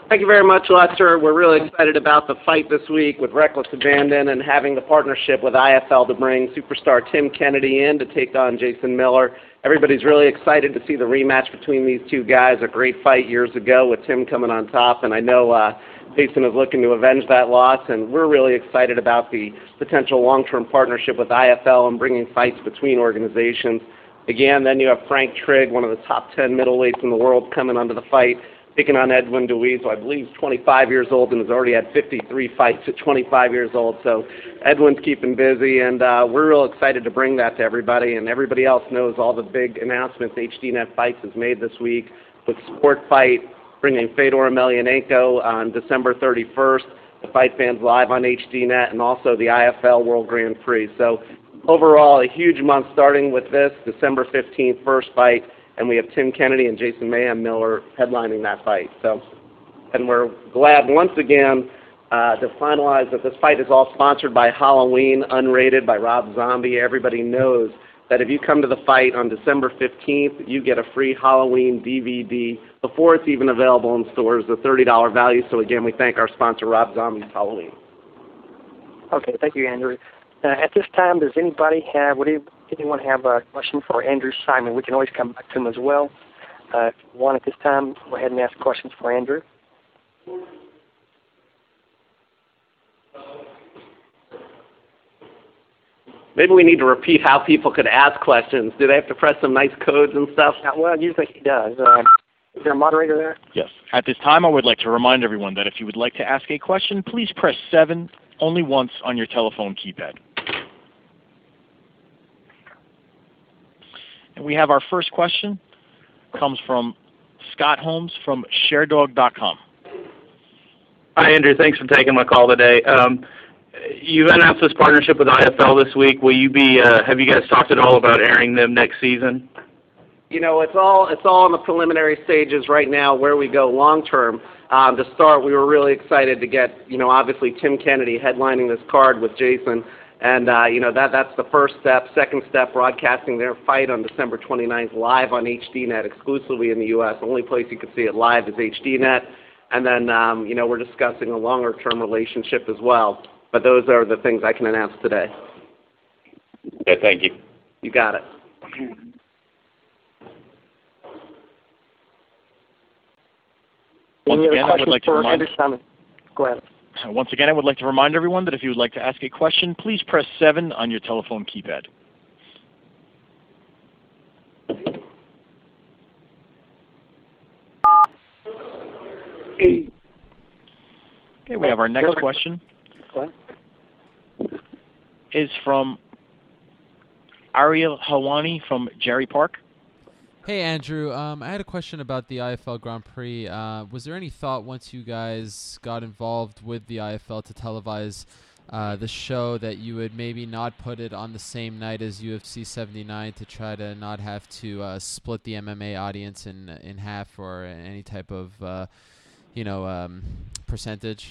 Thank you very much, Lester. We're really excited about the fight this week with Reckless Abandon and having the partnership with IFL to bring superstar Tim Kennedy in to take on Jason Miller. Everybody's really excited to see the rematch between these two guys. A great fight years ago with Tim coming on top, and I know Jason is looking to avenge that loss, and we're really excited about the potential long-term partnership with IFL and bringing fights between organizations. Again, then you have Frank Trigg, one of the top 10 middleweights in the world, coming onto the fight, taking on Edwin Deweese, who I believe is 25 years old and has already had 53 fights at 25 years old. So Edwin's keeping busy, and we're real excited to bring that to everybody. And everybody else knows all the big announcements HDNet Fights has made this week with Sport Fight, bringing Fedor Emelianenko on December 31st, the Fight Fans Live on HDNet, and also the IFL World Grand Prix. So overall, a huge month starting with this, December 15th, first fight. And we have Tim Kennedy and Jason Mayhem Miller headlining that fight. So, and we're glad once again to finalize that this fight is all sponsored by Halloween, unrated by Rob Zombie. Everybody knows that if you come to the fight on December 15th, you get a free Halloween DVD before it's even available in stores, a $30 value. So again, we thank our sponsor, Rob Zombie's Halloween. Okay, thank you, Andrew. At this time, does anyone have a question for Andrew Simon? We can always come back to him as well. If you want at this time, go ahead and ask questions for Andrew. Maybe we need to repeat how people could ask questions. Do they have to press some nice codes and stuff? Well, usually he does. Is there a moderator there? Yes. At this time, I would like to remind everyone that if you would like to ask a question, please press 7 only once on your telephone keypad. And we have our first question. Comes from Scott Holmes from ShareDog.com. Hi, Andrew. Thanks for taking my call today. You've announced this partnership with IFL this week. Will you be? Have you guys talked at all about airing them next season? You know, it's all in the preliminary stages right now where we go long term. To start, we were really excited to get, obviously Tim Kennedy headlining this card with Jason. And, that's the first step. Second step, broadcasting their fight on December 29th live on HDNet, exclusively in the U.S. The only place you can see it live is HDNet. And then, we're discussing a longer-term relationship as well. But those are the things I can announce today. Okay, thank you. You got it. Once again, I would like to remind. Go ahead. Once again, I would like to remind everyone that if you would like to ask a question, please press 7 on your telephone keypad. Okay, we have our next question. Is from Ariel Helwani from Jerry Park. Hey, Andrew. I had a question about the IFL Grand Prix. Was there any thought once you guys got involved with the IFL to televise the show that you would maybe not put it on the same night as UFC 79 to try to not have to split the MMA audience in half or any type of, percentage?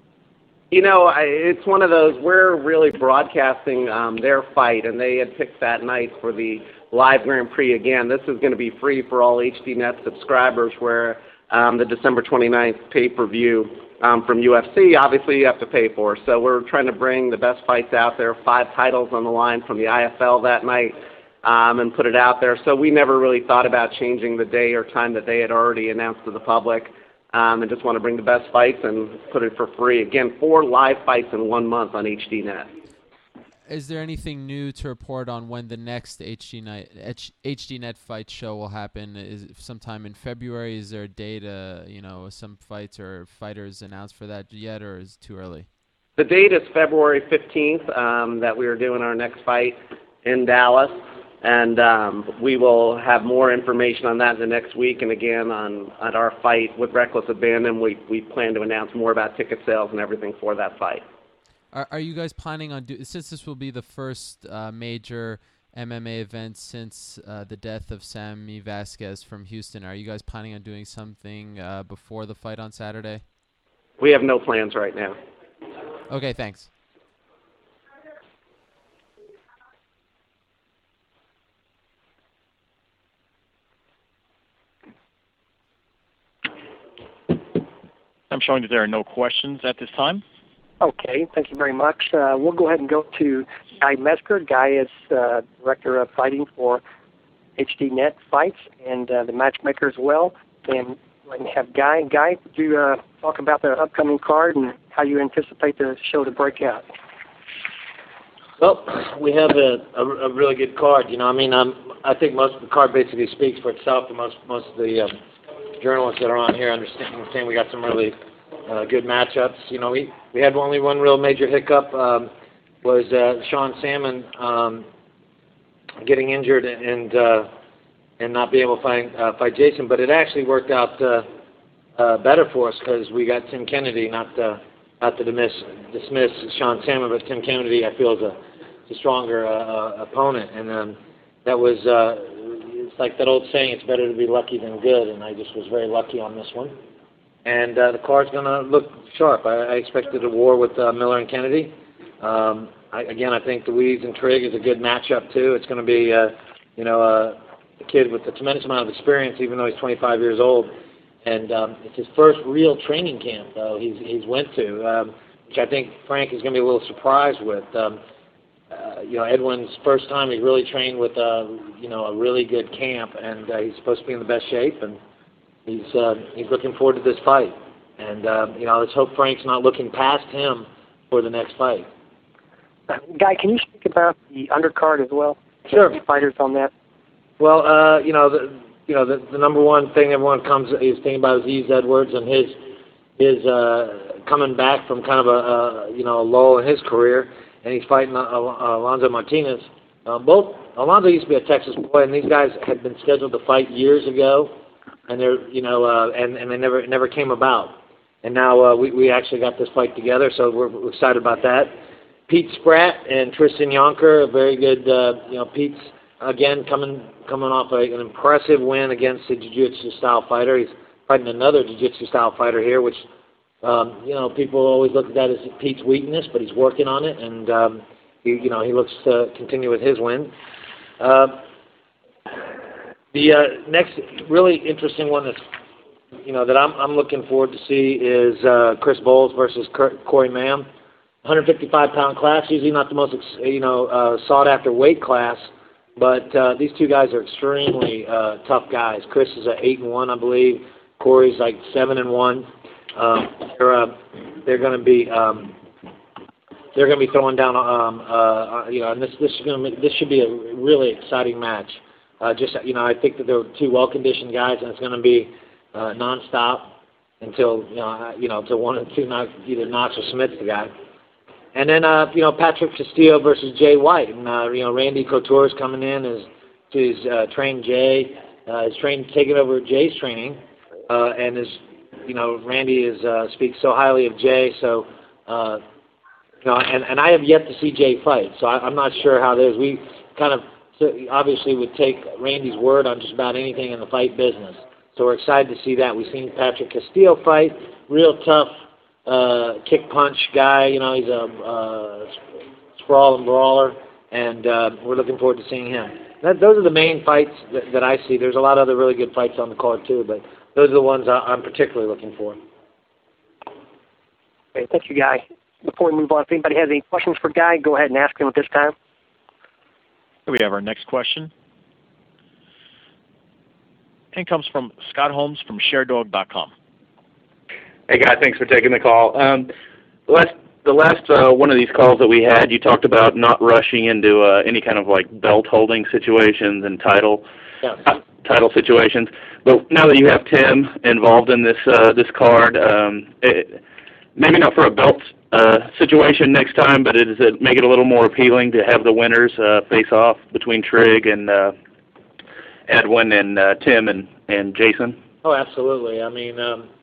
It's one of those, we're really broadcasting their fight, and they had picked that night for the live Grand Prix again. This is going to be free for all HDNet subscribers, where the December 29th pay-per-view from UFC, obviously you have to pay for. So we're trying to bring the best fights out there, 5 titles on the line from the IFL that night, and put it out there. So we never really thought about changing the day or time that they had already announced to the public. And just want to bring the best fights and put it for free. Again, 4 live fights in 1 month on HDNet. Is there anything new to report on when the next HDNet fight show will happen? Is it sometime in February? Is there a date, some fights or fighters announced for that yet, or is it too early? The date is February 15th that we are doing our next fight in Dallas. And we will have more information on that in the next week. And again, on our fight with Reckless Abandon, we plan to announce more about ticket sales and everything for that fight. Are you guys planning on, since this will be the first major MMA event since the death of Sammy Vasquez from Houston, are you guys planning on doing something before the fight on Saturday? We have no plans right now. Okay, thanks. I'm showing that there are no questions at this time. Okay, thank you very much. We'll go ahead and go to Guy Mesker. Guy is Director of Fighting for HDNet Fights and the matchmaker as well. And let me have Guy. Guy, would you talk about the upcoming card and how you anticipate the show to break out? Well, we have a really good card. You know, I mean, I think most of the card basically speaks for itself, and most of the journalists that are on here understand we got some really good matchups. You know, we had only one real major hiccup was Sean Salmon getting injured and not being able to fight Jason, but it actually worked out better for us because we got Tim Kennedy, not to dismiss Sean Salmon, but Tim Kennedy I feel is a stronger opponent, and that was it's like that old saying, it's better to be lucky than good, and I just was very lucky on this one. And the card's going to look sharp. I expected a war with Miller and Kennedy. I think Deweese and Trigg is a good matchup too. It's going to be a kid with a tremendous amount of experience, even though he's 25 years old. And it's his first real training camp, though, he's went to, which I think Frank is going to be a little surprised with. Edwin's first time he really trained with, a really good camp, and he's supposed to be in the best shape, and he's looking forward to this fight. And, let's hope Frank's not looking past him for the next fight. Guy, can you speak about the undercard as well? Sure. The fighters on that? Well, the number one thing everyone is thinking about is Yves Edwards and his coming back from kind of a lull in his career, and he's fighting Alonzo Martinez. Alonzo used to be a Texas boy, and these guys had been scheduled to fight years ago, and they're and they never came about. And now we actually got this fight together, so we're excited about that. Pete Spratt and Tristan Yonker, a very good. Pete's again coming off an impressive win against a jiu-jitsu style fighter. He's fighting another jiu-jitsu style fighter here, which people always look at that as Pete's weakness, but he's working on it, and he looks to continue with his win. The next really interesting one that I'm looking forward to see is Chris Bowles versus Corey Mam. 155-pound class, usually not the most sought-after weight class, but these two guys are extremely tough guys. Chris is at 8-1, I believe. Corey's like 7-1. They're going to be throwing down. And this should be a really exciting match. I think that they're two well-conditioned guys, and it's going to be nonstop until one of the two either Knox or Smith's the guy. And then, Patrick Castillo versus Jay White. And, Randy Couture is coming in to train Jay. Taking over Jay's training. And Randy speaks so highly of Jay. So, and I have yet to see Jay fight. So I'm not sure how it is. We kind of obviously would take Randy's word on just about anything in the fight business. So we're excited to see that. We've seen Patrick Castillo fight. Real tough. Kick punch guy, he's a sprawl and brawler, and we're looking forward to seeing him. Those are the main fights that I see. There's a lot of other really good fights on the card too, but those are the ones I'm particularly looking for. Okay, thank you, Guy. Before we move on, if anybody has any questions for Guy, go ahead and ask him at this time. Here we have our next question. And it comes from Scott Holmes from ShareDog.com. Hey, Guy, thanks for taking the call. The last one of these calls that we had, you talked about not rushing into any kind of like belt-holding situations and title situations. But now that you have Tim involved in this card, maybe not for a belt situation next time, but does it make it a little more appealing to have the winners face off between Trigg and Edwin and Tim and Jason? Oh, absolutely. I mean.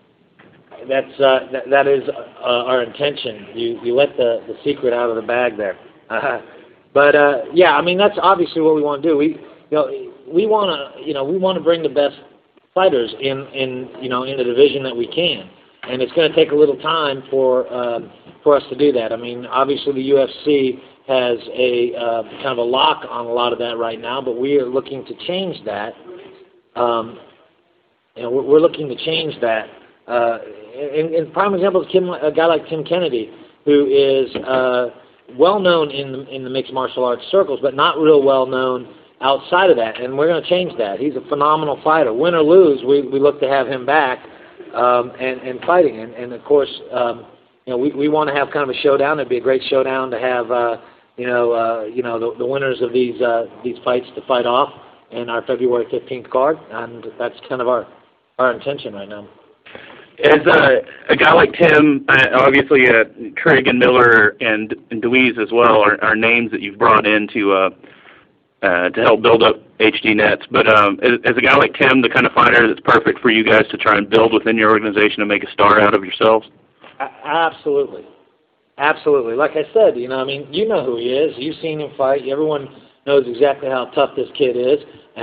That is our intention. You let the secret out of the bag there. But that's obviously what we want to do. We want to bring the best fighters in the division that we can, and it's going to take a little time for us to do that. I mean, obviously the UFC has a kind of a lock on a lot of that right now, but we are looking to change that. We're looking to change that. and prime example is a guy like Tim Kennedy, who is well known in the mixed martial arts circles, but not real well known outside of that. And we're going to change that. He's a phenomenal fighter. Win or lose, we look to have him back and fighting. And of course, we want to have kind of a showdown. It'd be a great showdown to have the winners of these fights to fight off in our February 15th card, and that's kind of our intention right now. As a guy like Tim, obviously Trigg and Miller and Deweese as well are names that you've brought in to help build up HD Nets. But as a guy like Tim, the kind of fighter that's perfect for you guys to try and build within your organization and make a star out of yourselves? Absolutely. Absolutely. Like I said, you know who he is. You've seen him fight. Everyone knows exactly how tough this kid is.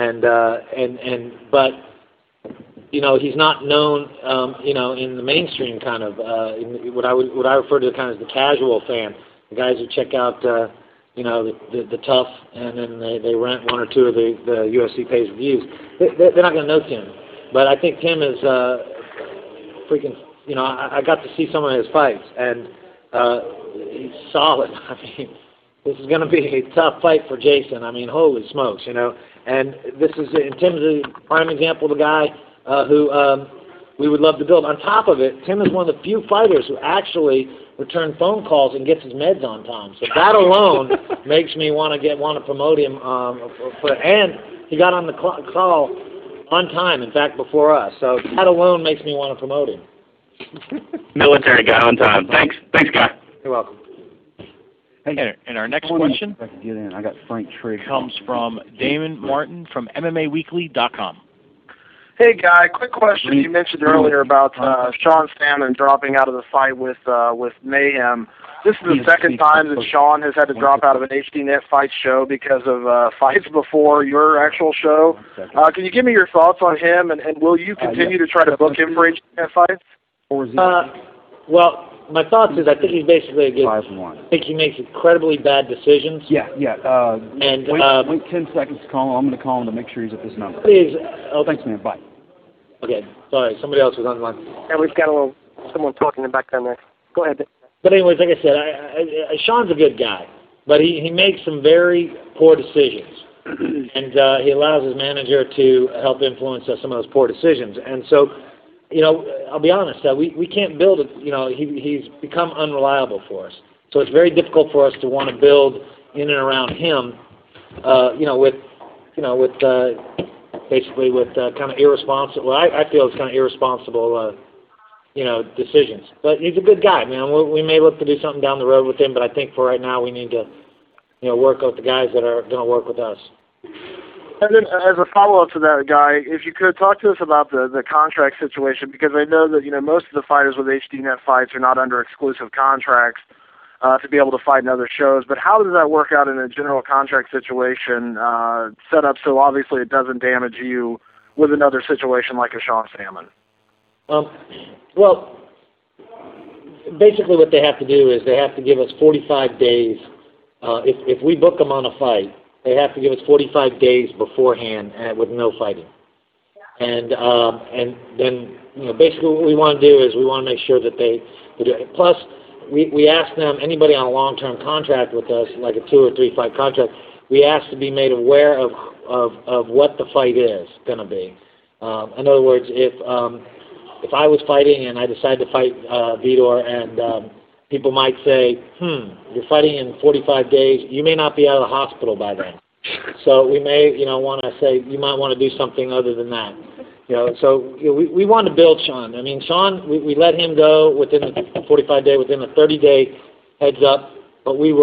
But he's not known, in the mainstream kind of, what I refer to kind of as the casual fan, the guys who check out, the tough, and then they rent one or two of the UFC pay-per-views. They're not going to know Tim. But I think Tim is freaking, I got to see some of his fights, and he's solid. I mean, this is going to be a tough fight for Jason. I mean, holy smokes, And Tim's a prime example of the guy who we would love to build. On top of it, Tim is one of the few fighters who actually return phone calls and gets his meds on time. So that alone makes me want to promote him. And he got on the call on time, in fact, before us. So that alone makes me want to promote him. Military guy on time. Thanks, guy. You're welcome. Hey, and our next question I got Frank Trigg. comes from Damon Martin from MMAweekly.com. Hey, Guy, quick question. You mentioned earlier about Sean Salmon dropping out of the fight with Mayhem. This is the second time that Sean has had to drop out of an HDNet fight show because of fights before your actual show. Can you give me your thoughts on him, and will you continue to try to book him for HDNet fights? Well, my thoughts is I think he's basically a good. 5-1. I think he makes incredibly bad decisions. Yeah. Wait 10 seconds to call him. I'm going to call him to make sure he's at this number. Thanks, man. Bye. Okay. Sorry, somebody else was on the line. Yeah, we've got someone talking in the background there. Go ahead. But anyways, like I said, Sean's a good guy, but he makes some very poor decisions, and he allows his manager to help influence some of those poor decisions. And so, I'll be honest, we can't build it. He's become unreliable for us. So it's very difficult for us to want to build in and around him, basically with kind of irresponsible. Well, I feel it's kind of irresponsible, decisions. But he's a good guy, man. We may look to do something down the road with him, but I think for right now we need to, work with the guys that are going to work with us. And then as a follow-up to that, Guy, if you could talk to us about the contract situation, because I know that, most of the fighters with HDNet fights are not under exclusive contracts to be able to fight in other shows. But how does that work out in a general contract situation set up so obviously it doesn't damage you with another situation like a Sean Salmon? Well, basically what they have to do is they have to give us 45 days. If we book them on a fight, they have to give us 45 days beforehand with no fighting. And then, basically what we want to do is we want to make sure that they do it. Plus, we ask them, anybody on a long-term contract with us, like a 2 or 3 fight contract, we ask to be made aware of what the fight is going to be. In other words, if I was fighting and I decided to fight Vitor, and people might say, you're fighting in 45 days, you may not be out of the hospital by then. So we may, want to say, you might want to do something other than that. We want to build Sean. I mean, Sean, we let him go within the 45-day, within a 30-day heads up, but he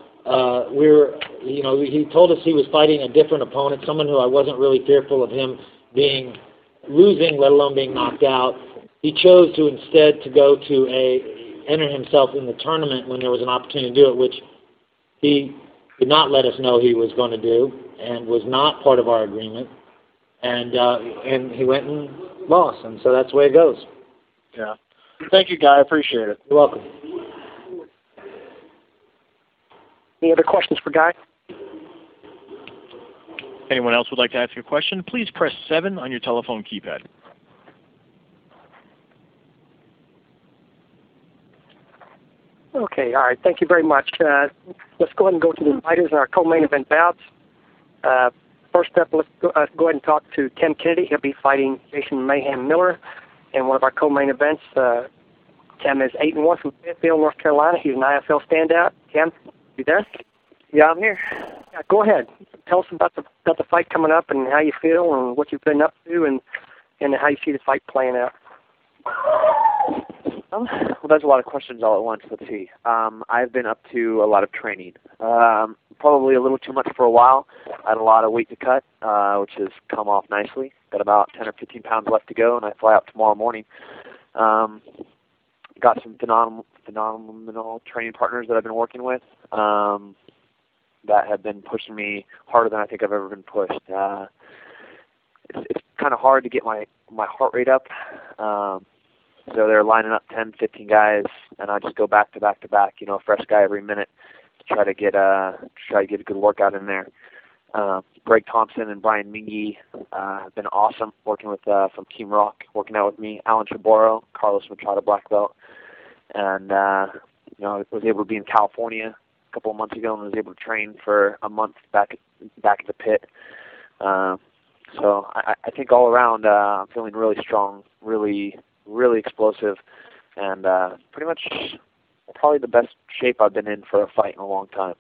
told us he was fighting a different opponent, someone who I wasn't really fearful of him losing, let alone being knocked out. He chose to instead to go to enter himself in the tournament when there was an opportunity to do it, which he did not let us know he was going to do, and was not part of our agreement. And he went and lost, and so that's the way it goes. Yeah. Thank you, Guy. I appreciate it. You're welcome. Any other questions for Guy? Anyone else would like to ask a question, please press 7 on your telephone keypad. Okay, all right. Thank you very much. Let's go ahead and go to the fighters in our co-main event bouts. First up, let's go ahead and talk to Tim Kennedy. He'll be fighting Jason Mayhem Miller in one of our co-main events. Tim is 8-1 from Fayetteville, North Carolina. He's an IFL standout. Tim, you there? Yeah, I'm here. Yeah, go ahead. Tell us about the fight coming up and how you feel and what you've been up to and how you see the fight playing out. Well, there's a lot of questions all at once. Let's see. I've been up to a lot of training. Probably a little too much for a while. I had a lot of weight to cut, which has come off nicely. Got about 10 or 15 pounds left to go, and I fly out tomorrow morning. Got some phenomenal training partners that I've been working with that have been pushing me harder than I think I've ever been pushed. It's kind of hard to get my heart rate up. So they're lining up 10, 15 guys, and I just go back to back to back, a fresh guy every minute to try to get a good workout in there. Greg Thompson and Brian Mingy have been awesome working with from Team Rock, working out with me. Alan Chaboro, Carlos Machado black belt, and I was able to be in California a couple of months ago and was able to train for a month back at the pit. So I think all around I'm feeling really strong, really explosive, and pretty much probably the best shape I've been in for a fight in a long time.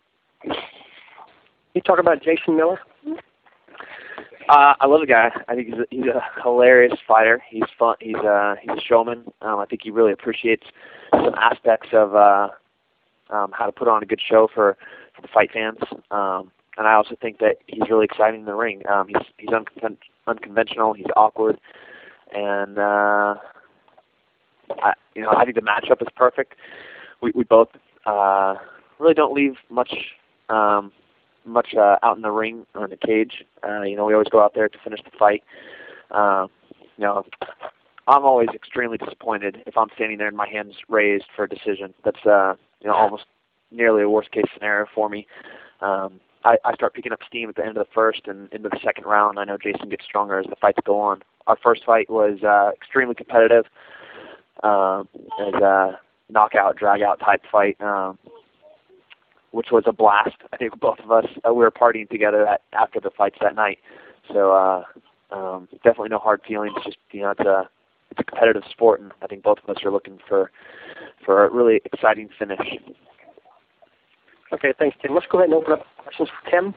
You talk about Jason Miller? I love the guy. I think he's a hilarious fighter. He's fun. He's a showman. I think he really appreciates some aspects of how to put on a good show for the fight fans. And I also think that he's really exciting in the ring. He's unconventional. He's awkward. And I think the matchup is perfect. We both really don't leave much out in the ring or in the cage. We always go out there to finish the fight. I'm always extremely disappointed if I'm standing there and my hands raised for a decision. That's almost nearly a worst case scenario for me. I start picking up steam at the end of the first and into the second round. I know Jason gets stronger as the fights go on. Our first fight was extremely competitive, as a knockout, drag-out type fight, which was a blast. I think both of us, we were partying together after the fights that night. So definitely no hard feelings. Just, it's a competitive sport, and I think both of us are looking for a really exciting finish. Okay, thanks, Tim. Let's go ahead and open up questions for Tim.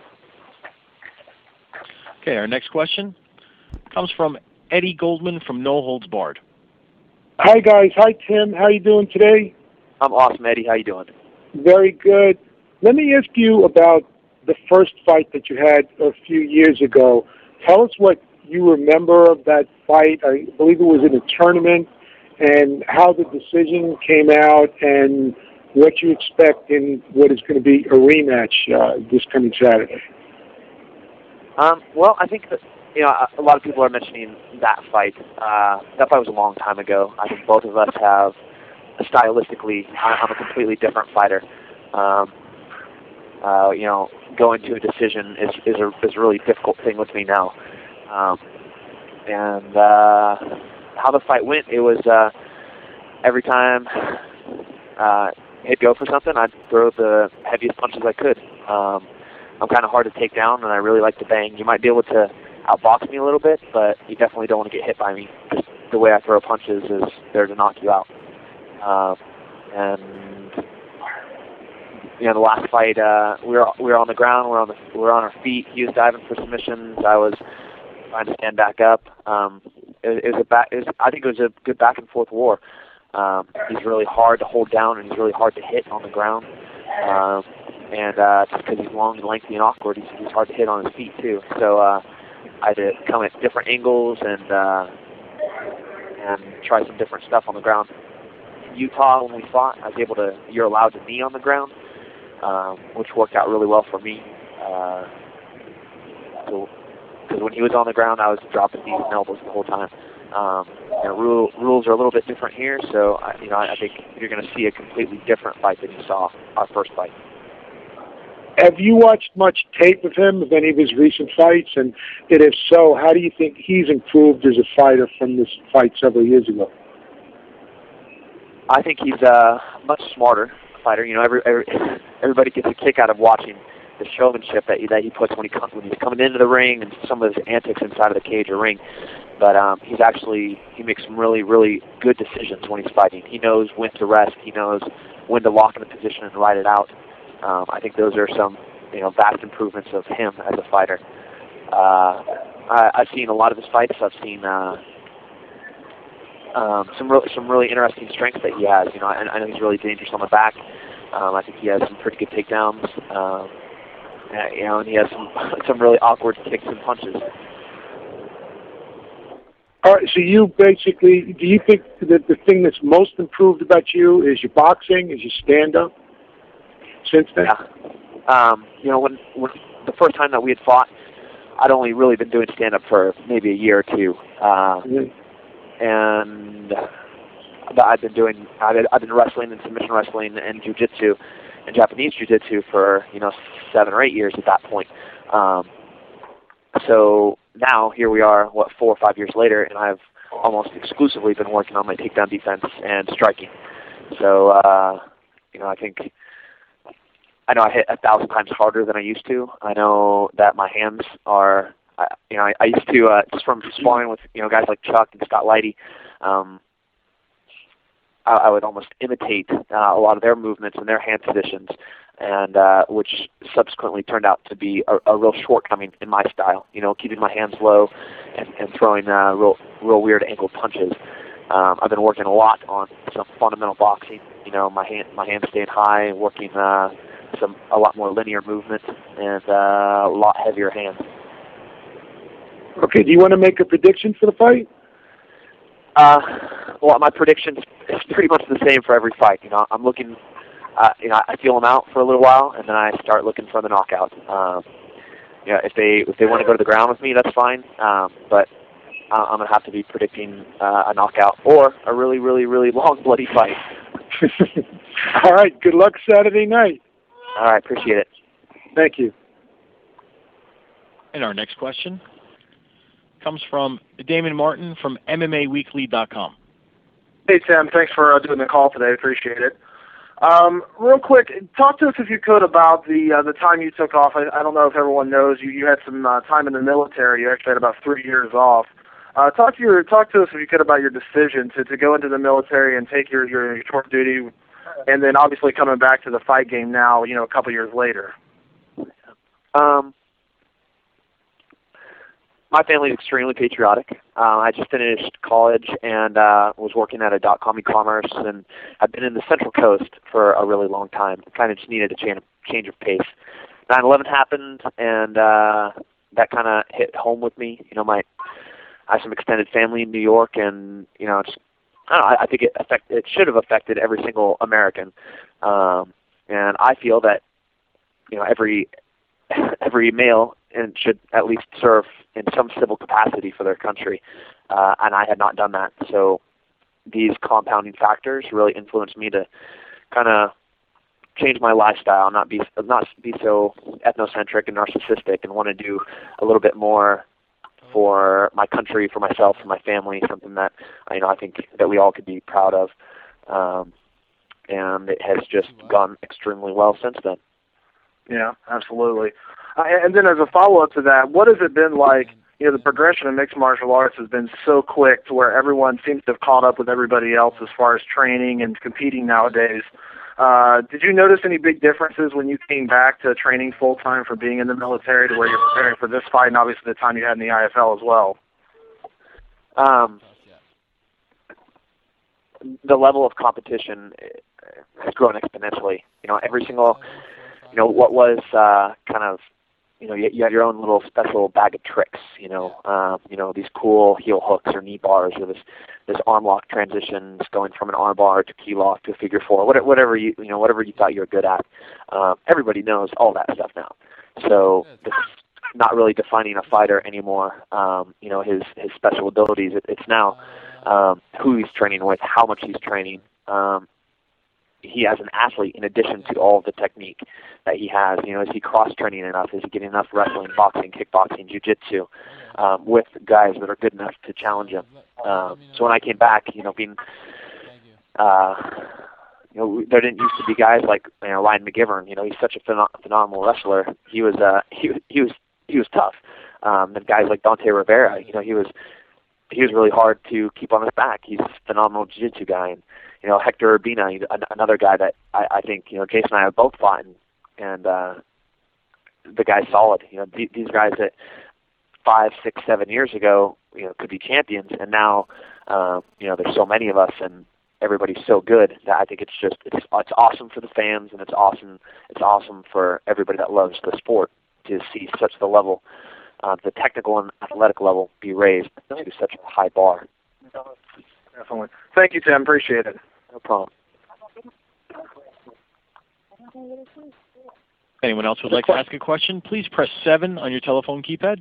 Okay, our next question comes from Eddie Goldman from No Holds Barred. Hi, guys. Hi, Tim. How you doing today? I'm awesome, Eddie. How you doing? Very good. Let me ask you about the first fight that you had a few years ago. Tell us what you remember of that fight. I believe it was in a tournament, and how the decision came out, and what you expect in what is going to be a rematch this coming Saturday. Well, I think that a lot of people are mentioning that fight. That fight was a long time ago. I think both of us have, stylistically, I'm a completely different fighter. Going to a decision is a really difficult thing with me now. And how the fight went, it was every time he'd go for something, I'd throw the heaviest punches I could. I'm kind of hard to take down, and I really like to bang. You might be able to outbox me a little bit, but you definitely don't want to get hit by me. Just the way I throw punches is there to knock you out. And the last fight, we were on the ground, we were on our feet. He was diving for submissions. I was trying to stand back up. I think it was a good back and forth war. He's really hard to hold down, and he's really hard to hit on the ground. And just because he's long and lengthy and awkward, he's hard to hit on his feet too. So I had to come at different angles and try some different stuff on the ground. In Utah, when we fought, I was able to. You're allowed to knee on the ground, which worked out really well for me. Because when he was on the ground, I was dropping knees and elbows the whole time. Rules are a little bit different here, so I think you're going to see a completely different fight than you saw our first fight. Have you watched much tape of him, of any of his recent fights? And if so, how do you think he's improved as a fighter from this fight several years ago? I think he's a much smarter fighter. You know, everybody gets a kick out of watching the showmanship that he puts when he's coming into the ring and some of his antics inside of the cage or ring. But he makes some really, really good decisions when he's fighting. He knows when to rest. He knows when to lock in a position and ride it out. I think those are some, vast improvements of him as a fighter. I've seen a lot of his fights. I've seen some really interesting strengths that he has. I know he's really dangerous on the back. I think he has some pretty good takedowns. And he has some really awkward kicks and punches. All right, so you basically, do you think that the thing that's most improved about you is your boxing, is your stand-up since then? Yeah. When the first time that we had fought, I'd only really been doing stand-up for maybe a year or two. And I've been wrestling and submission wrestling and jiu-jitsu and Japanese jiu-jitsu for 7 or 8 years at that point. So now here we are, 4 or 5 years later, and I've almost exclusively been working on my takedown defense and striking. So I know I hit 1,000 times harder than I used to. I know that my hands are, I used to just from sparring with guys like Chuck and Scott Leidy. I would almost imitate a lot of their movements and their hand positions, and which subsequently turned out to be a real shortcoming in my style. Keeping my hands low and throwing real weird ankle punches. I've been working a lot on some fundamental boxing. My hands staying high, working a lot more linear movement and a lot heavier hands. Okay, do you want to make a prediction for the fight? Well, my prediction is pretty much the same for every fight. I'm looking, I feel them out for a little while, and then I start looking for the knockout. If they want to go to the ground with me, that's fine. But I'm gonna have to be predicting a knockout or a really, really, really long bloody fight. All right. Good luck Saturday night. All right. Appreciate it. Thank you. And our next question comes from Damon Martin from MMAweekly.com. Hey, Tim. Thanks for doing the call today. Appreciate it. Real quick, talk to us if you could about the time you took off. I don't know if everyone knows you had some time in the military. You actually had about 3 years off. Talk to us if you could about your decision to go into the military and take your tour duty, and then obviously coming back to the fight game now, a couple years later. My family is extremely patriotic. I just finished college and was working at a .com e-commerce, and I've been in the Central Coast for a really long time. Kind of just needed a change of pace. 9/11 happened, and that kind of hit home with me. I have some extended family in New York, and I think it should have affected every single American. And I feel that every male and should at least serve in some civil capacity for their country, and I had not done that. So these compounding factors really influenced me to kind of change my lifestyle, not be so ethnocentric and narcissistic, and want to do a little bit more for my country, for myself, for my family, something that I think that we all could be proud of, and it has just gone extremely well since then. Yeah, absolutely. And then as a follow-up to that, what has it been like? The progression of mixed martial arts has been so quick to where everyone seems to have caught up with everybody else as far as training and competing nowadays. Did you notice any big differences when you came back to training full-time for being in the military to where you're preparing for this fight and obviously the time you had in the IFL as well? The level of competition has grown exponentially. Every single, what was kind of, you had your own little special bag of tricks, these cool heel hooks or knee bars, or this arm lock transitions going from an arm bar to key lock to a figure four, whatever you thought you were good at. Everybody knows all that stuff now. So it's not really defining a fighter anymore. His special abilities. It's now who he's training with, how much he's training. He as an athlete, in addition to all of the technique that he has, is he cross-training enough? Is he getting enough wrestling, boxing, kickboxing, jiu-jitsu with guys that are good enough to challenge him? So when I came back, being there didn't used to be guys like Ryan McGivern. He's such a phenomenal wrestler. He was tough. And guys like Dante Rivera, he was really hard to keep on his back. He's a phenomenal jiu-jitsu guy. And Hector Urbina, another guy that I think Jason and I have both fought, and the guy's solid. These guys that 5, 6, 7 years ago, could be champions, and now there's so many of us, and everybody's so good that I think it's awesome for the fans, and it's awesome for everybody that loves the sport to see such the level, the technical and athletic level, be raised to such a high bar. Definitely. Thank you, Tim. Appreciate it. No problem. Anyone else who would like to ask a question, please press 7 on your telephone keypad.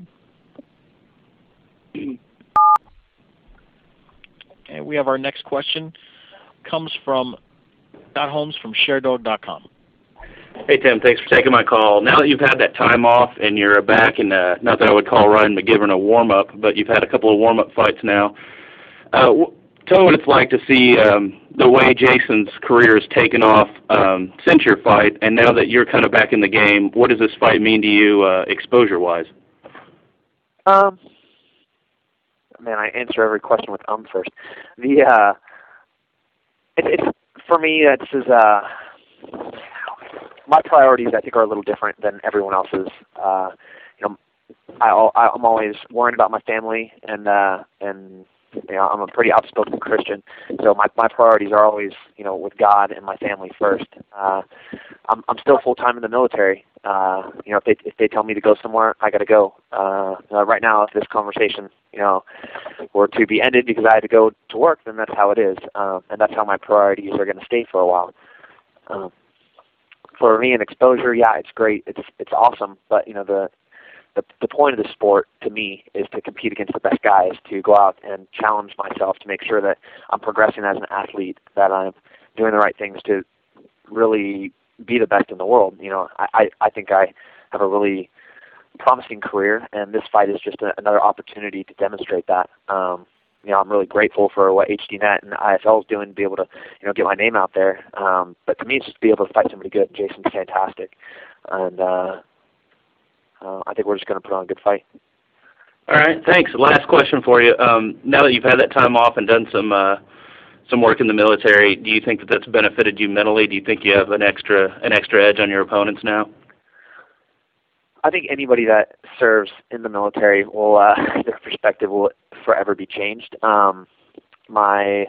And we have our next question. Comes from Scott Holmes from ShareDog.com. Hey, Tim, thanks for taking my call. Now that you've had that time off and you're back, and not that I would call Ryan McGivern a warm-up, but you've had a couple of warm-up fights now, tell me what it's like to see the way Jason's career has taken off since your fight, and now that you're kind of back in the game, what does this fight mean to you exposure-wise? Man, I answer every question with first. It's for me. This is my priorities. I think are a little different than everyone else's. I'm always worrying about my family, and I'm a pretty outspoken Christian, so my priorities are always with God and my family first. I'm still full time in the military. If they tell me to go somewhere, I got to go. Right now, if this conversation were to be ended because I had to go to work, then that's how it is, and that's how my priorities are going to stay for a while. For me, an exposure, yeah, it's great, it's awesome, but the point of the sport to me is to compete against the best guys, to go out and challenge myself to make sure that I'm progressing as an athlete, that I'm doing the right things to really be the best in the world. I think I have a really promising career, and this fight is just another opportunity to demonstrate that. I'm really grateful for what HDNet and IFL is doing to be able to, get my name out there. But to me, it's just to be able to fight somebody good. Jason's fantastic, and I think we're just going to put on a good fight. All right, thanks. Last question for you. Now that you've had that time off and done some work in the military, do you think that that's benefited you mentally? Do you think you have an extra edge on your opponents now? I think anybody that serves in the military will their perspective will forever be changed. I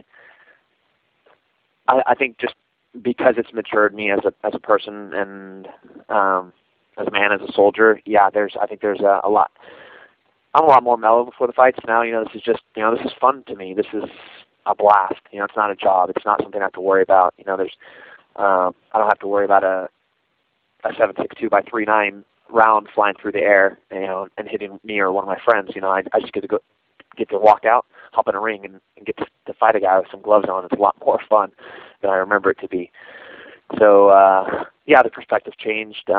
think just because it's matured me as a person and as a man, as a soldier, yeah, I think there's a lot. I'm a lot more mellow before the fights now. This is just this is fun to me. This is a blast. It's not a job. It's not something I have to worry about. There's I don't have to worry about a 7.62 by 3.9 round flying through the air, and hitting me or one of my friends. I just get to walk out, hop in a ring, and get to fight a guy with some gloves on. It's a lot more fun than I remember it to be. So yeah, the perspective changed.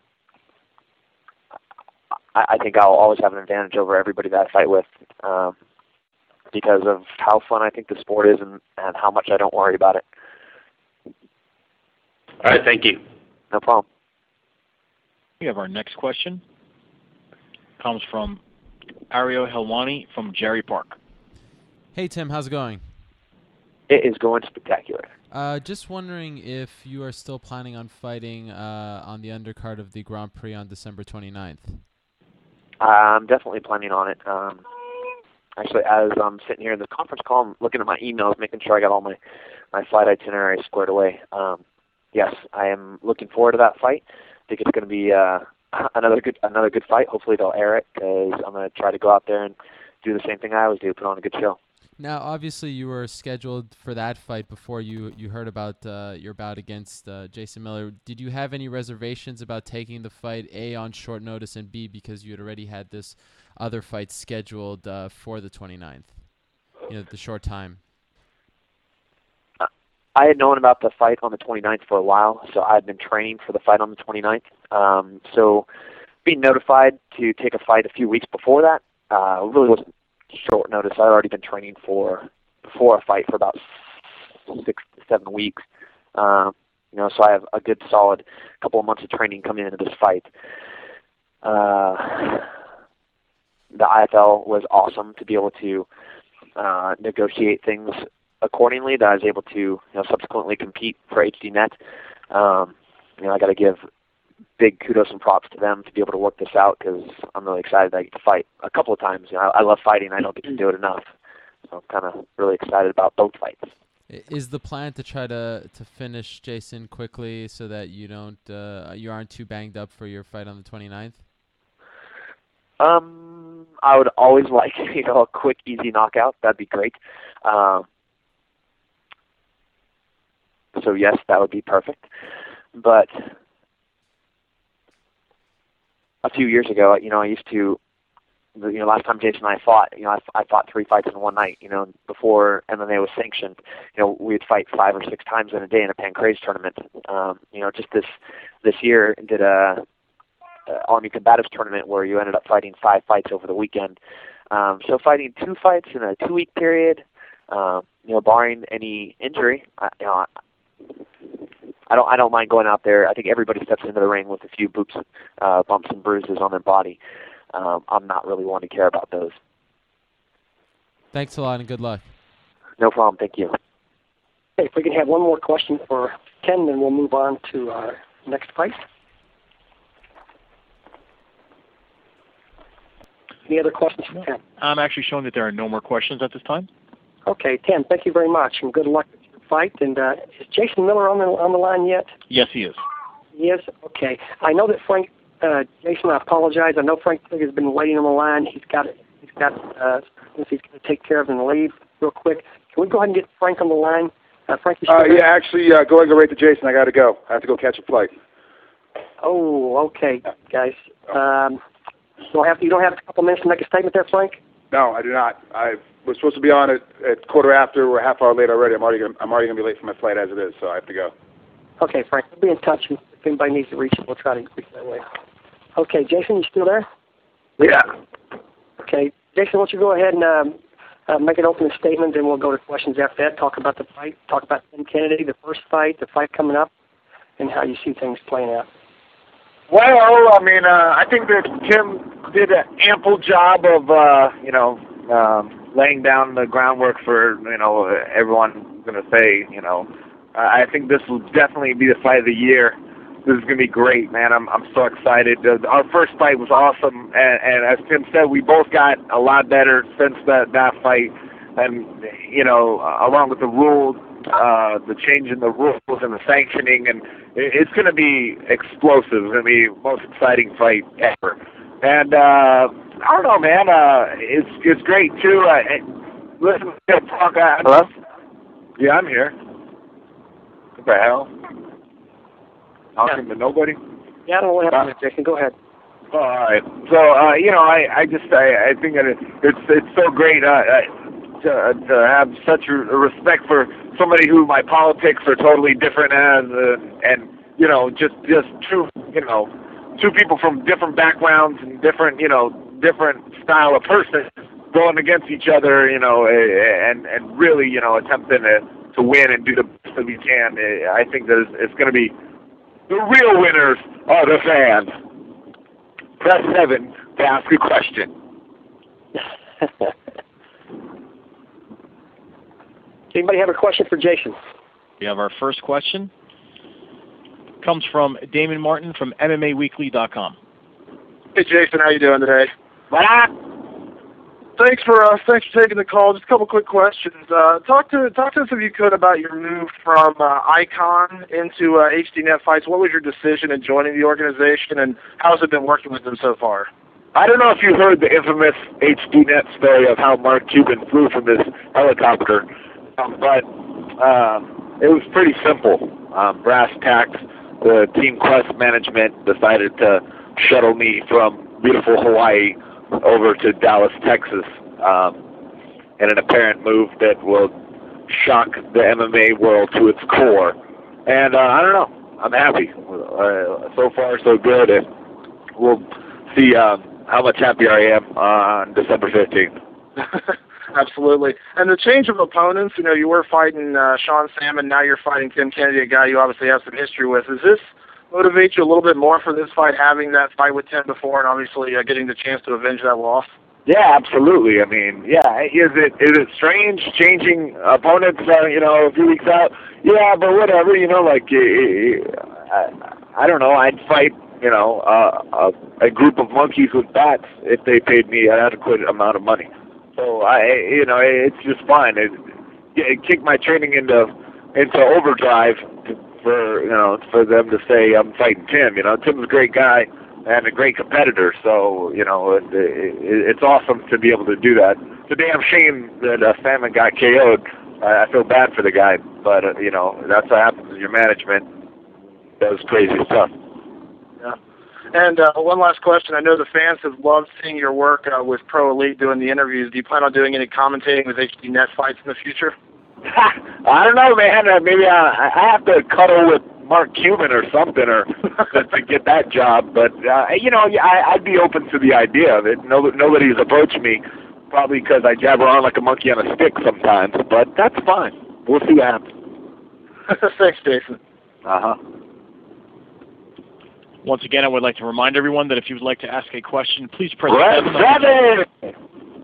I think I'll always have an advantage over everybody that I fight with because of how fun I think the sport is and how much I don't worry about it. All right, thank you. No problem. We have our next question. Comes from Ariel Helwani from Jerry Park. Hey, Tim, how's it going? It is going spectacular. Just wondering if you are still planning on fighting on the undercard of the Grand Prix on December 29th. I'm definitely planning on it. Actually, as I'm sitting here in the conference call, I'm looking at my emails, making sure I got all my flight itinerary squared away. Yes, I am looking forward to that fight. I think it's going to be another good fight. Hopefully they'll air it because I'm going to try to go out there and do the same thing I always do, put on a good show. Now, obviously, you were scheduled for that fight before you heard about your bout against Jason Miller. Did you have any reservations about taking the fight, A, on short notice, and B, because you had already had this other fight scheduled for the 29th, the short time? I had known about the fight on the 29th for a while, so I had been training for the fight on the 29th. So being notified to take a fight a few weeks before that really wasn't short notice. I'd already been training for a fight for about to 7 weeks. So I have a good solid couple of months of training coming into this fight. The IFL was awesome to be able to negotiate things accordingly, that I was able to subsequently compete for HDNet. I got to give big kudos and props to them to be able to work this out, because I'm really excited that I get to fight a couple of times. I love fighting. I don't get to do it enough. So I'm kind of really excited about both fights. Is the plan to try to finish Jason quickly so that you aren't too banged up for your fight on the 29th? I would always like a quick, easy knockout. That'd be great. So yes, that would be perfect. But a few years ago, I used to, last time Jason and I fought, I fought 3 fights in one night. Before MMA was sanctioned, we'd fight 5 or 6 times in a day in a Pancrase tournament. Just this year did a Army Combatives tournament where you ended up fighting 5 fights over the weekend. So fighting 2 fights in a 2-week period, barring any injury, I don't mind going out there. I think everybody steps into the ring with a few bumps and bruises on their body. I'm not really one to care about those. Thanks a lot and good luck. No problem. Thank you. Okay, if we can have one more question for Ken, then we'll move on to our next fight. Any other questions for Ken? I'm actually showing that there are no more questions at this time. Okay, Ken, thank you very much, and good luck with your fight. And is Jason Miller on the line yet? Yes, he is. Yes. Okay. I know that Frank. Jason, I apologize. I know Frank has been waiting on the line. He's got he's going to take care of and leave real quick. Can we go ahead and get Frank on the line? Frank, you still there? Yeah, actually, go ahead and go right to Jason. I got to go. I have to go catch a flight. Oh, okay, guys. You don't have a couple minutes to make a statement there, Frank? No, I do not. I was supposed to be on at quarter after. We're a half hour late already. I'm already going to be late for my flight as it is, so I have to go. Okay, Frank. We'll be in touch. If anybody needs to reach it, we'll try to reach that way. Okay, Jason, you still there? Yeah. Okay, Jason, why don't you go ahead and make an opening statement, then we'll go to questions after that, talk about the fight, talk about Tim Kennedy, the first fight, the fight coming up, and how you see things playing out. Well, I think that Tim did an ample job of, laying down the groundwork for, everyone going to say, I think this will definitely be the fight of the year. This is going to be great, man. I'm so excited. Our first fight was awesome, and as Tim said, we both got a lot better since that fight. And, along with the rules, the change in the rules and the sanctioning, and it's going to be explosive. It's going to be the most exciting fight ever. And I don't know, man. It's great too. Listen to him talk. Hello? Yeah, I'm here. What the hell? Talking to nobody? Yeah, I don't know what happened, Jason. Go ahead. All right. So, I think that it's so great to have such a respect for somebody who my politics are totally different as, and just two people from different backgrounds and different style of person going against each other, and really, attempting to win and do the best that we can. I think that it's going to be the real winners are the fans. Press 7 to ask a question. Anybody have a question for Jason? We have our first question. Comes from Damon Martin from MMAweekly.com. Hey, Jason, how you doing today? What? Thanks for taking the call. Just a couple quick questions. Talk to us if you could about your move from Icon into HDNet Fights. What was your decision in joining the organization, and how's it been working with them so far? I don't know if you heard the infamous HDNet story of how Mark Cuban flew from this helicopter, but it was pretty simple. Brass tacks, the Team Quest management decided to shuttle me from beautiful Hawaii over to Dallas, Texas, in an apparent move that will shock the MMA world to its core. And I don't know. I'm happy. So far, so good. And we'll see how much happier I am on December 15th. Absolutely. And the change of opponents, you were fighting Sean Salmon, now you're fighting Tim Kennedy, a guy you obviously have some history with. Does this motivate you a little bit more for this fight, having that fight with Tim before and obviously getting the chance to avenge that loss? Yeah, absolutely. I mean, yeah, is it strange changing opponents, a few weeks out? Yeah, but whatever, I don't know, I'd fight, a group of monkeys with bats if they paid me an adequate amount of money. So it's just fine. It kicked my training into overdrive for them to say I'm fighting Tim. Tim's a great guy and a great competitor. So it's awesome to be able to do that. It's a damn shame that Salmon got KO'd. I feel bad for the guy, but that's what happens in your management. Does crazy stuff. Yeah. And one last question. I know the fans have loved seeing your work with Pro Elite doing the interviews. Do you plan on doing any commentating with HDNet fights in the future? I don't know, man. Maybe I have to cuddle with Mark Cuban or something, or to get that job. But I'd be open to the idea of it. Nobody's approached me, probably because I jab around like a monkey on a stick sometimes. But that's fine. We'll see what happens. Thanks, Jason. Once again, I would like to remind everyone that if you would like to ask a question, please press 7.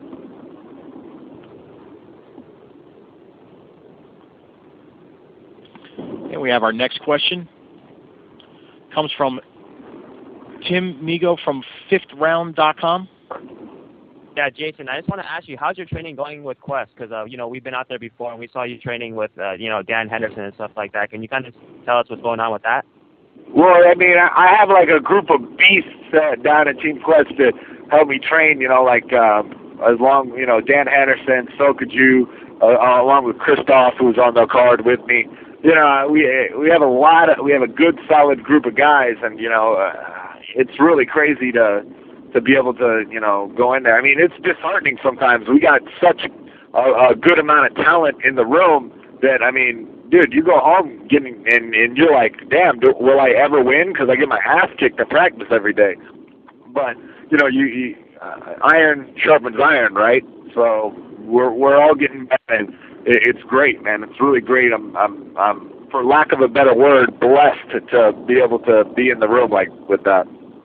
And we have our next question. Comes from Tim Migo from FifthRound.com. Yeah, Jason, I just want to ask you, how's your training going with Quest? Because, we've been out there before, and we saw you training with, Dan Henderson and stuff like that. Can you kind of tell us what's going on with that? Well, I mean, I have like a group of beasts down at Team Quest to help me train, along, Dan Henderson, Sokaju, along with Christoph, who's on the card with me. We have a good solid group of guys, and it's really crazy to be able to go in there. I mean, it's disheartening sometimes. We got such a good amount of talent in the room that, I mean, dude, you go home and you're like, damn, will I ever win? Because I get my ass kicked at practice every day. But you iron sharpens iron, right? So we're all getting better. And it's great, man. It's really great. I'm for lack of a better word, blessed to be able to be in the room like with that.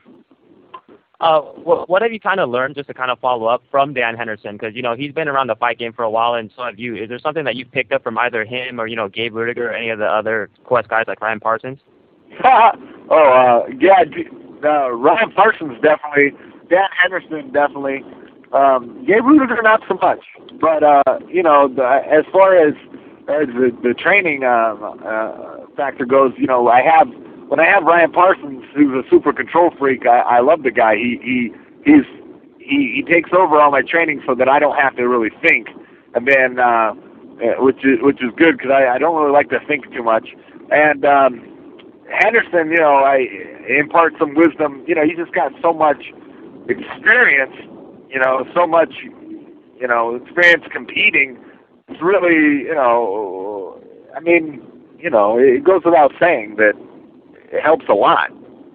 What have you kind of learned, just to kind of follow up, from Dan Henderson? Because, he's been around the fight game for a while, and so have you. Is there something that you picked up from either him or, Gabe Rudiger or any of the other Quest guys like Ryan Parsons? Ryan Parsons definitely. Dan Henderson definitely. Gabe Rudiger not so much. But, as far as the training factor goes, when I have Ryan Parsons, who's a super control freak, I love the guy. He takes over all my training so that I don't have to really think, and then which is good because I don't really like to think too much. And Henderson, I impart some wisdom. He's just got so much experience. So much experience competing. It's really I mean it goes without saying that. It helps a lot.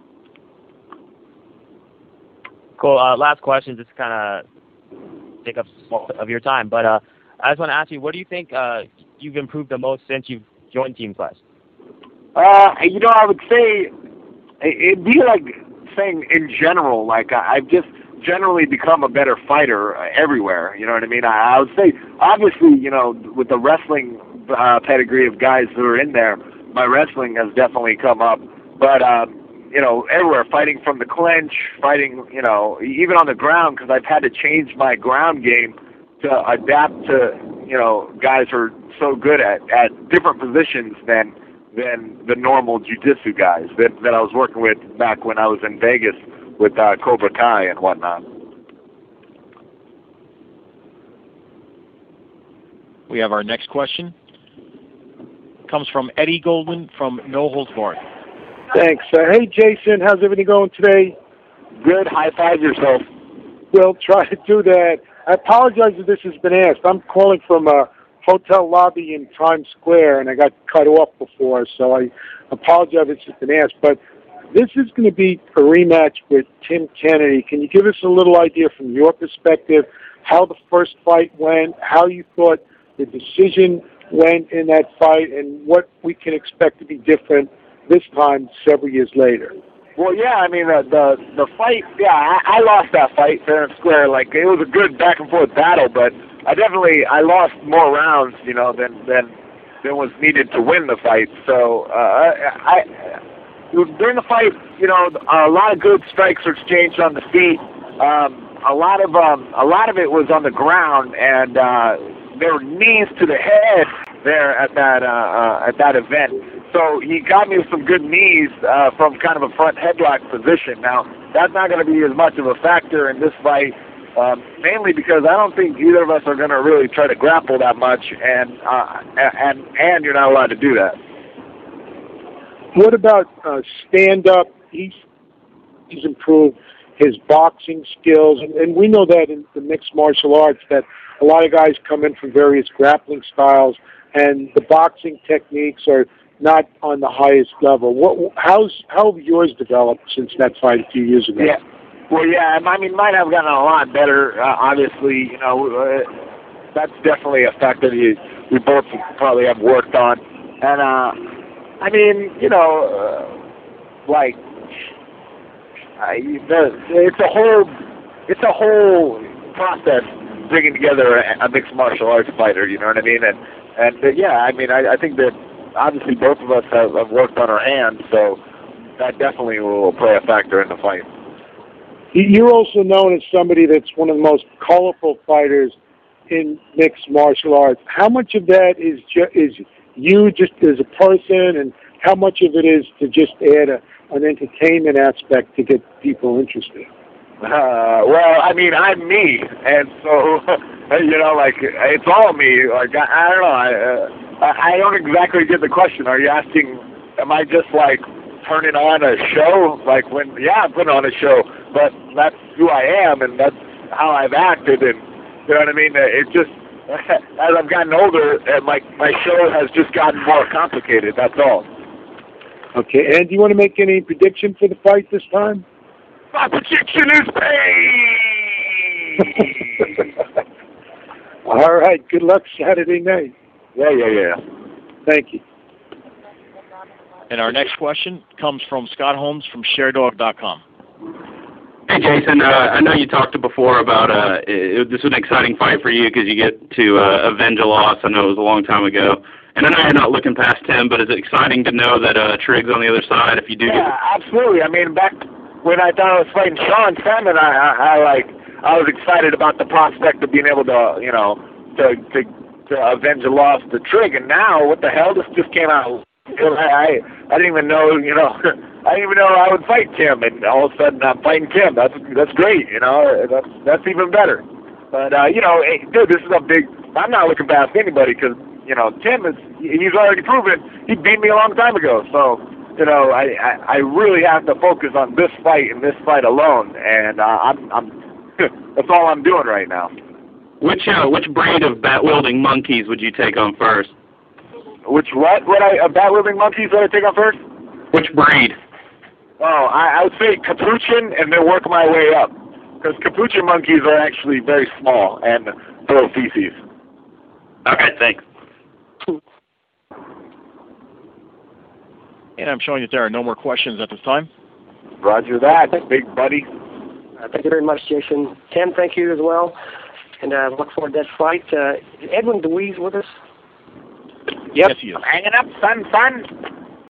Cool. Last question, just to kind of take up some of your time. But I just want to ask you, what do you think you've improved the most since you've joined Team Quest? I would say it'd be like saying in general, like I've just generally become a better fighter everywhere. You know what I mean? I would say, obviously, with the wrestling pedigree of guys who are in there, my wrestling has definitely come up. But, everywhere, fighting from the clinch, fighting, even on the ground, because I've had to change my ground game to adapt to, guys who are so good at different positions than the normal jiu-jitsu guys that I was working with back when I was in Vegas with Cobra Kai and whatnot. We have our next question. Comes from Eddie Goldman from No Holds Barred. Thanks. Hey, Jason, how's everything going today? Good. High five yourself. We'll try to do that. I apologize if this has been asked. I'm calling from a hotel lobby in Times Square, and I got cut off before, so I apologize if it's been asked. But This is going to be a rematch with Tim Kennedy. Can you give us a little idea from your perspective how the first fight went, how you thought the decision went in that fight, and what we can expect to be different this time several years later? Well, yeah, I mean, the fight, yeah, I lost that fight fair and square. Like, it was a good back-and-forth battle, but I lost more rounds, you know, than was needed to win the fight. So, during the fight, you know, a lot of good strikes were exchanged on the feet. A lot of it was on the ground, and there were knees to the head there at that event. So he got me with some good knees from kind of a front headlock position. Now, that's not going to be as much of a factor in this fight, mainly because I don't think either of us are going to really try to grapple that much, and you're not allowed to do that. What about stand-up? He's improved his boxing skills, and we know that in the mixed martial arts that a lot of guys come in from various grappling styles, and the boxing techniques are not on the highest level. How have yours developed since that fight a few years ago? Yeah. Well, yeah, I mean, mine have gotten a lot better. Obviously, you know, that's definitely a factor we both probably have worked on. And, I mean, you know, like, it's a whole process bringing together a mixed martial arts fighter, you know what I mean? And yeah, I mean, I think that obviously both of us have worked on our hands, so that definitely will play a factor in the fight. You're also known as somebody that's one of the most colorful fighters in mixed martial arts. How much of that is you just as a person, and how much of it is to just add an entertainment aspect to get people interested? Well, I mean, I'm me, and so, you know, like, it's all me. Like, I don't know. I don't exactly get the question. Are you asking, am I just, like, turning on a show? Like, yeah, I'm putting on a show, but that's who I am, and that's how I've acted, and, you know what I mean? It just, as I've gotten older, my show has just gotten more complicated, that's all. Okay, and do you want to make any prediction for the fight this time? My prediction is pain! All right, good luck Saturday night. Yeah. Thank you. And our next question comes from Scott Holmes from ShareDog.com. Hey, Jason. I know you talked before about this was an exciting fight for you because you get to avenge a loss. I know it was a long time ago. And I know you're not looking past Tim, but is it exciting to know that Trig's on the other side if you do? Yeah, absolutely. I mean, back when I thought I was fighting Sean Salmon, I was excited about the prospect of being able to, you know, to avenge a loss to Trig. And now, what the hell? This just came out. I didn't even know, you know, I didn't even know I would fight Tim, and all of a sudden I'm fighting Tim. That's great, you know. That's even better. But you know, hey, dude, this is a big. I'm not looking past anybody because, you know, Tim he's already proven he beat me a long time ago. So, you know, I really have to focus on this fight and this fight alone, and I'm that's all I'm doing right now. Which breed of bat-wielding monkeys would you take on first? Which bat-wielding monkeys would I take on first? Which breed? Oh, I would say capuchin and then work my way up. Because capuchin monkeys are actually very small and throw feces. Okay, thanks. And I'm showing that there are no more questions at this time. Roger that, big buddy. Thank you very much, Jason. Tim, thank you as well. And look forward to that fight. Is Edwin DeWeese with us? Yep. Yes, he is. Hanging up, son.